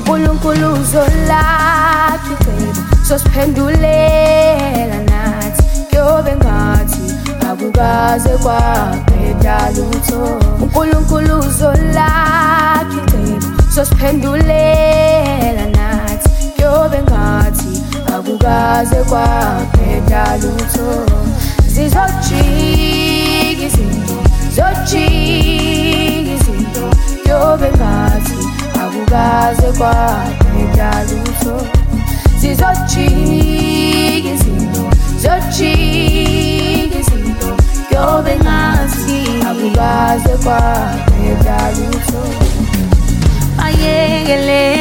uNkulunkulu uzolakha icebo sosiphendulela nathi kuyobe ngathi akukaze kwaqeda lutho uNkulunkulu uzolakha icebo sosiphendulela nathi kuyobe ngathi akukaze kwaqeda lutho zizojika izinto kuyobe ngathi akukaze kwaqeda lutho zizojika izinto kuyobe ngathi akukaze kwaqeda lutho ayekele